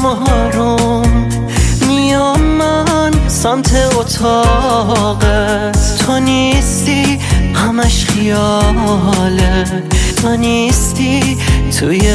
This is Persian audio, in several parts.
آروم میام من سمت اتاقت، تو نیستی همش خیاله، تو نیستی توی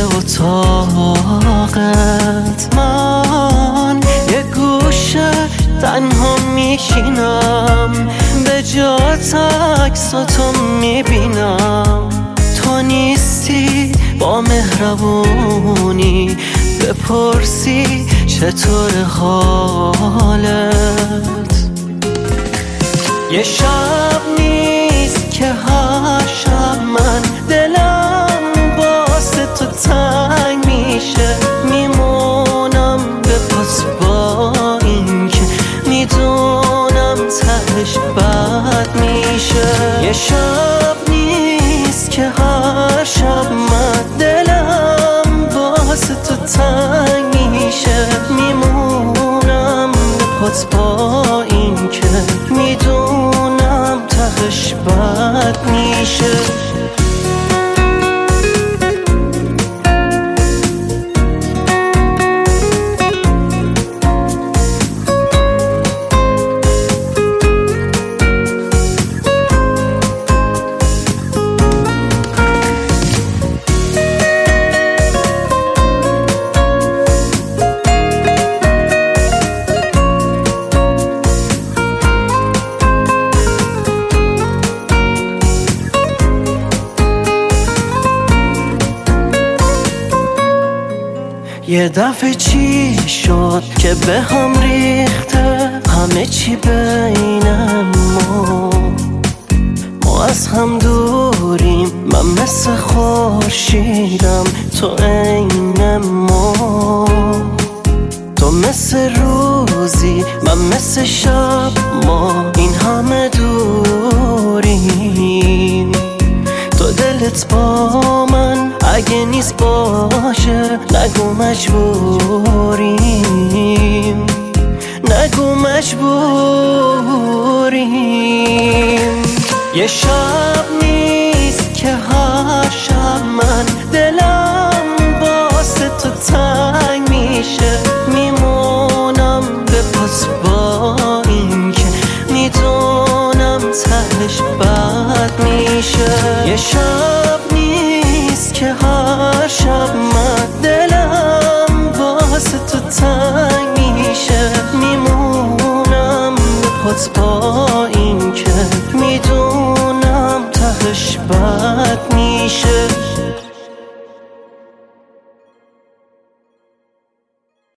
اتاقت. من یه گوشه تنها میشینم، به جات عکساتو میبینم، تو نیستی با مهربونی بپرسی چطور حالت. یه شب نیست که هر شب من دلم واسه تو تنگ میشه، میمونم به پاس با این که میدونم تهش بد میشه. یه شب نیست که هر شب من دلم واسه تو تنگ میشه، میمونم به پاس با این که میدونم تهش بد میشه. یه دفعه چی شد که به هم ریخته همه چی بین ما از هم دوریم، من مثل خورشیدم تو عین ما، تو مثل روزی من مثل شب، ما این همه دوریم، تو دلت با من اگه نیست باشه نگو مجبوریم، نگو مجبوریم. یه شب نیست که هر شب من دلم واسه تو تنگ میشه، میمونم به پاس با این که میدونم تهش بد میشه. یه شب نیست که هر شب من دلم واسه تو تنگ میشه، میمونم به پاس با این که میدونم تهش بد